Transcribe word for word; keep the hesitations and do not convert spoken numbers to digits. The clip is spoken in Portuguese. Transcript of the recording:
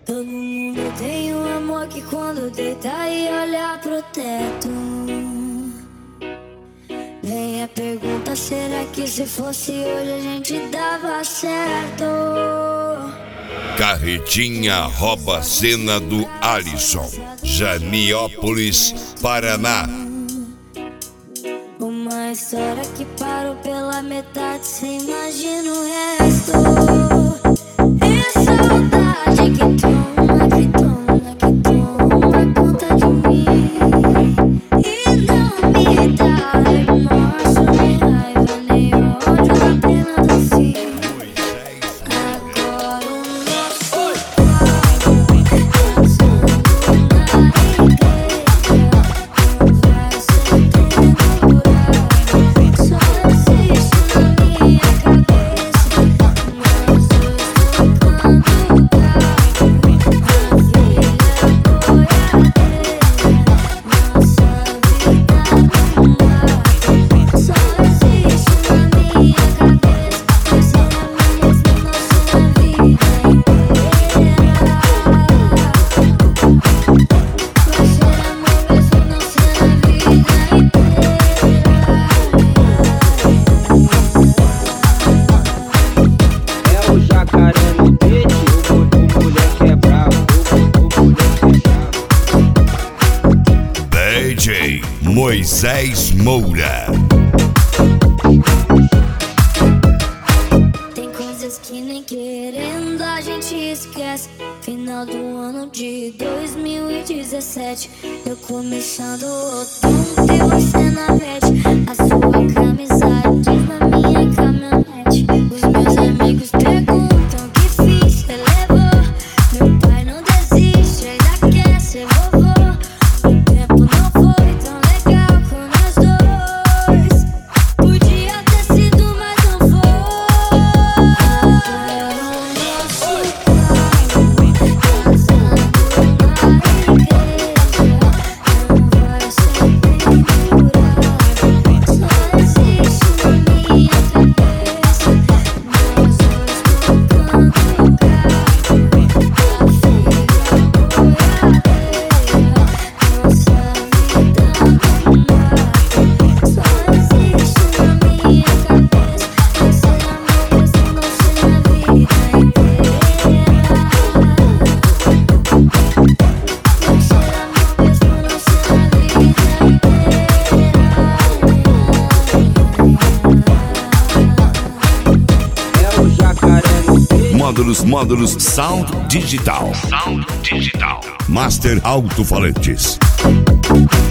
Todo mundo tem um amor que quando deita e olha pro teto, vem a pergunta, será que se fosse hoje a gente dava certo? Carretinha rouba cena do Alisson, Janiópolis, Paraná. Uma história que parou pela metade, cê imagina o resto. E saudade que toma, que toma, que toma conta de mim. E não me dá remorso, nem raiva, nem ódio, apenas assim. Agora o nosso D J Moisés Moura. Tem coisas que nem querendo a gente esquece. Final do ano de dois mil e dezessete, eu começando o outono e você na vete. A sua camisa diz na minha caminhonete. Os meus amigos perguntam que fiz, você levou. Meu pai não desiste, ainda quer ser vovô. O tempo não foi tão legal com nós dois. Podia ter sido, mas não foi. Agora o nosso carro passando na igreja não vai ser pendurado. Só existe na minha cabeça nós dois tocando o carro. A fibra boiadeira, nossa vida no mar. Só existe na minha cabeça você amor, mesmo não ser a vida inteira. Você amor, mesmo não ser a vida inteira. É o jacaré no peito. Módulos, módulos Sound Digital. Sound Digital. Master Alto-Falantes.